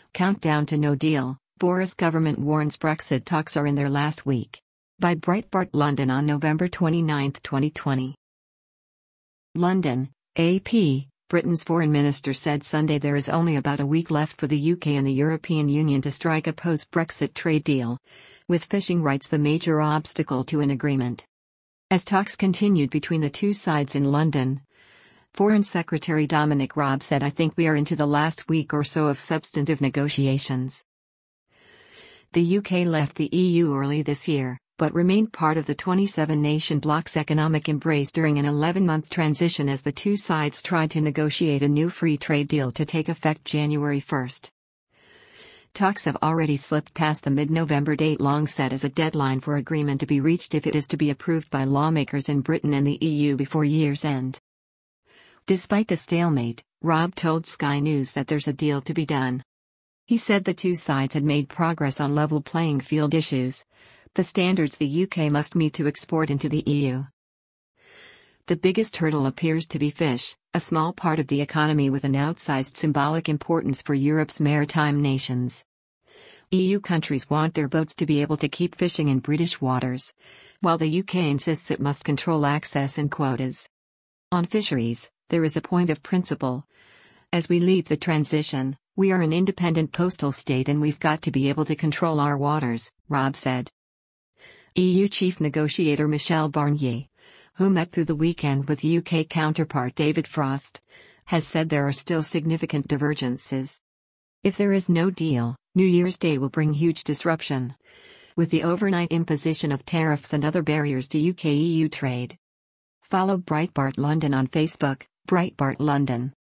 Countdown to no deal, Boris government warns Brexit talks are in their last week. By Breitbart London on November 29, 2020. London, AP, Britain's foreign minister said Sunday there is only about a week left for the UK and the European Union to strike a post-Brexit trade deal, with fishing rights the major obstacle to an agreement. As talks continued between the two sides in London, Foreign Secretary Dominic Raab said, "I think we are into the last week or so of substantive negotiations." The UK left the EU early this year, but remained part of the 27-nation bloc's economic embrace during an 11-month transition as the two sides tried to negotiate a new free trade deal to take effect January 1. Talks have already slipped past the mid-November date long set as a deadline for agreement to be reached if it is to be approved by lawmakers in Britain and the EU before year's end. Despite the stalemate, Raab told Sky News that there's a deal to be done. He said the two sides had made progress on level playing field issues, the standards the UK must meet to export into the EU. The biggest hurdle appears to be fish, a small part of the economy with an outsized symbolic importance for Europe's maritime nations. EU countries want their boats to be able to keep fishing in British waters, while the UK insists it must control access and quotas. On fisheries, there is a point of principle. As we lead the transition, we are an independent coastal state and we've got to be able to control our waters, Raab said. EU chief negotiator Michel Barnier, who met through the weekend with UK counterpart David Frost, has said there are still significant divergences. If there is no deal, New Year's Day will bring huge disruption, with the overnight imposition of tariffs and other barriers to UK-EU trade. Follow Breitbart London on Facebook, Breitbart London.